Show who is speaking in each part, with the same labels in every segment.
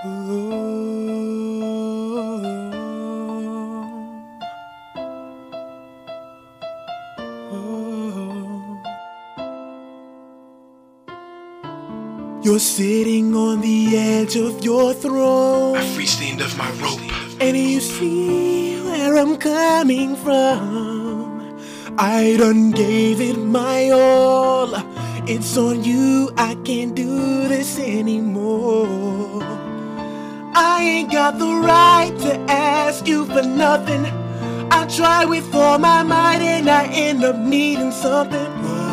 Speaker 1: You're sitting on the edge of your throne.
Speaker 2: I've reached the end of my rope,
Speaker 1: and you see where I'm coming from. I done gave it my all. It's on you, I can't do this anymore. I ain't got the right to ask you for nothing. I try with all my might and I end up needing something.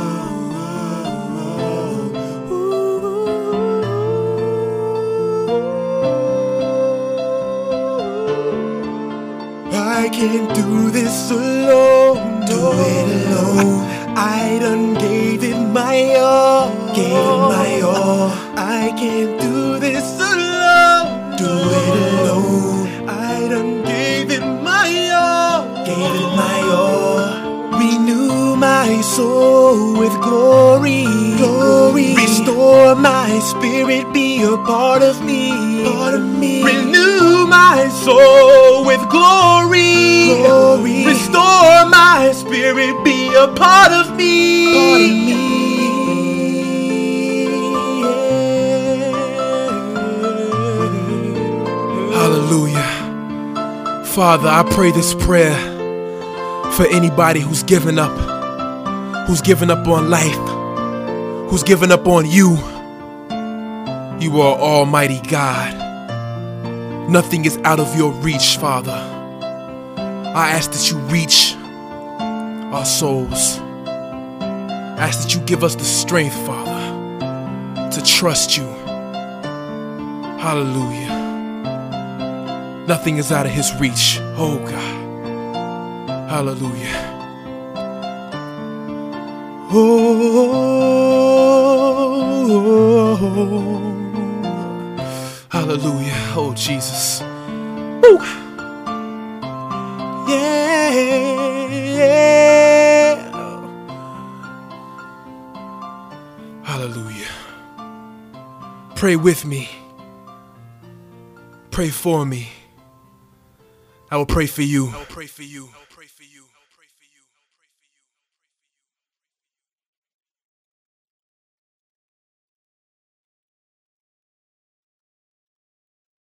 Speaker 1: I can't do this alone.
Speaker 3: Do it alone.
Speaker 1: I done gave it my all.
Speaker 3: Gave it my all.
Speaker 1: I can't do this alone.
Speaker 3: Do it alone.
Speaker 1: I done gave it my all.
Speaker 3: Gave it my all.
Speaker 1: Renew my soul with glory.
Speaker 3: Glory.
Speaker 1: Restore my spirit, be a part of me.
Speaker 3: Part of me.
Speaker 1: Renew my soul with glory.
Speaker 3: Glory.
Speaker 1: Restore my spirit, be a part of me.
Speaker 3: Part of me.
Speaker 2: Hallelujah. Father, I pray this prayer for anybody who's given up on life, who's given up on you. You are Almighty God. Nothing is out of your reach, Father. I ask that you reach our souls. I ask that you give us the strength, Father, to trust you. Hallelujah. Nothing is out of his reach. Oh God. Hallelujah.
Speaker 1: Oh,
Speaker 2: hallelujah. Oh Jesus.
Speaker 1: Ooh. Yeah.
Speaker 2: Hallelujah. Pray with me. Pray for me. I will pray for you.
Speaker 3: I will pray for you.